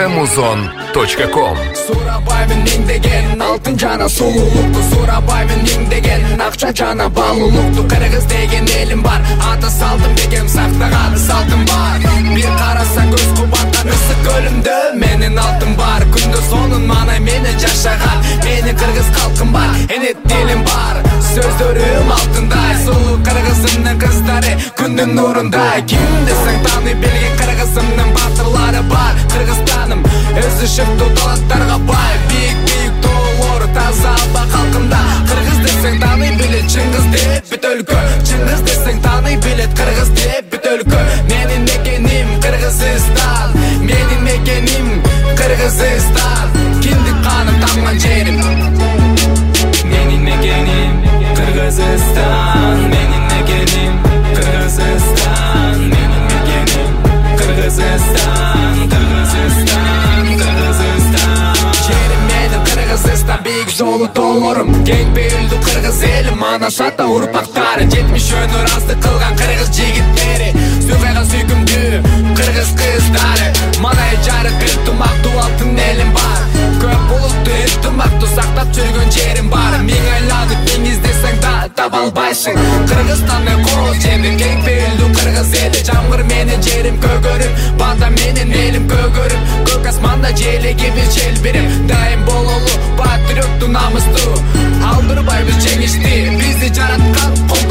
Muzon.com. Сурабаймен меңдеген алтын жана сұлулықты, Сурабаймен меңдеген ақша жана балулықты. Қырғыз деген елім бар, ата салтым бекем сақтаған салтым бар. Bir қарасаң көз қубатқан ысық көлімді, менің алтын бар. Күнді сонын мана мені жашаған, менің қырғыз қалқым бар. Енет делім бар, сөздерім алтындай. Сұлу қырғызымның қыздары күннің нұрындай. Кім десең таны білген қырғызымның батырлары бар. Қырғызстаным өзі шықты таланттарға бай. Биік толоры таза алба қалқымда. Қырғыз десең таны білет Чыңғыз деп бүт өлкө. Чыңғыз десең таны білет Қырғыз деп бүт өлкө. Менің мекенім Қырғызстан, менің мекенім Қырғызстан. Киндік қаным тамған жерім, менің мекенім Қырғызстан, менің мекенім Қырғызстан, менің мекенім Қырғызстан, Қырғызстан, Қырғызстан. Жерім менің Қырғызстан, биік жолы толырым, кең пейілді қырғыз елім. Ана шата ұрпақтары, 70 өнер асты қылған қырғыз жігіттері. Сүйғайға сүйкімді қырғыз қыздары, мана жарық ынтымақты алтын елім бар. Көп бұлықты ынтымақты сақтап жүрген жерім бар. Мен айланып мен іздесең таба албайсың. Қырғызстанның қол жемі, кең пейілді қырғыз елі. Жамғыр менен жерім көгөріп, бата менен елім көгөріп. Көк асманда желеге біз желберем, дайым бололу патриотту намысту. Алдырбайбыз жеңішті, бізді жаратқан